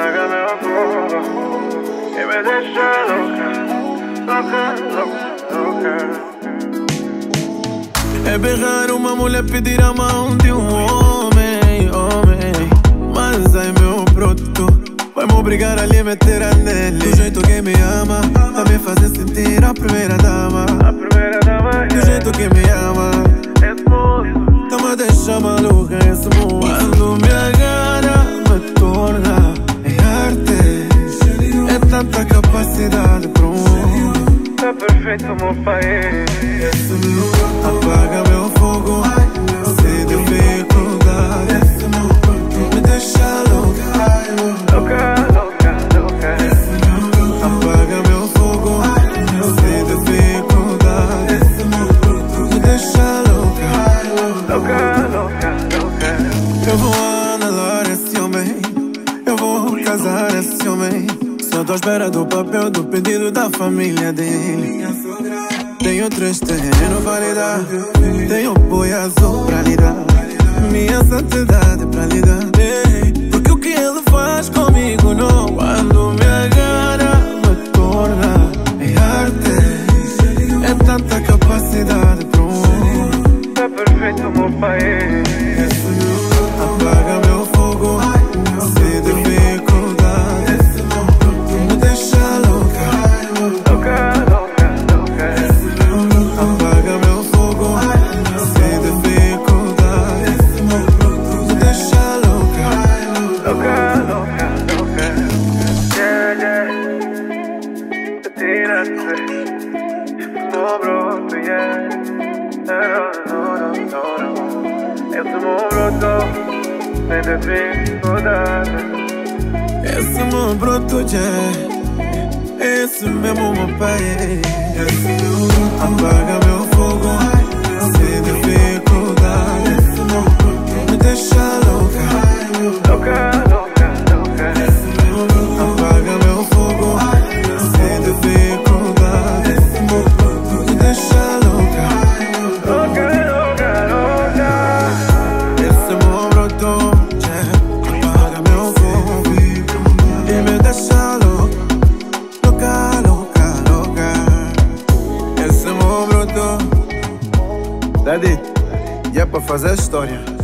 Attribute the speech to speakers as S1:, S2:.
S1: apaga meu fogo e me deixa louca, louca.
S2: É bem raro uma mulher pedir a mão de um homem. Mas ai meu broto, vai-me obrigar a lhe meter a nele. Do jeito que me ama, a me fazer sentir a primeira dama. Do jeito que me ama, tá-me deixa maluca esse mundo. Quando me agarra, me torna em arte. É tanta capacidade para um homem.
S1: Tá perfeito, meu pai.
S2: Apaga meu fogo, se dificuldade, me deixa louca. Apaga meu fogo, se dificuldade, me deixa louca. Eu vou anelar esse homem, eu vou casar esse homem. Só tô à espera do papel do pedido da família dele. Tenho 3 terrenos pra lhe dar, tenho boi azul pra lhe dar, minha santidade pra lhe dar. Porque o que ele faz comigo não, quando me agarra, me torna em arte. É tanta capacidade pra um homem.
S1: Tá perfeito, meu pai.
S2: Apaga meu fogo, se dificuldade, me deixa louca. Apaga meu fogo, se dificuldade, me deixa
S1: louca. Yeah. Tírate, no broto, yeah. No. Esse meu broto, sem dificuldade.
S2: Esse meu broto, yeah. Esse mesmo meu pai. Apaga meu fogo, se dificuldade, me deixa louca. Apaga meu fogo, se dificuldade, me deixa louca. Esse meu broto, yeah. Apaga meu fogo e me deixa louca. Esse meu broto, Daddy, e é pra fazer história.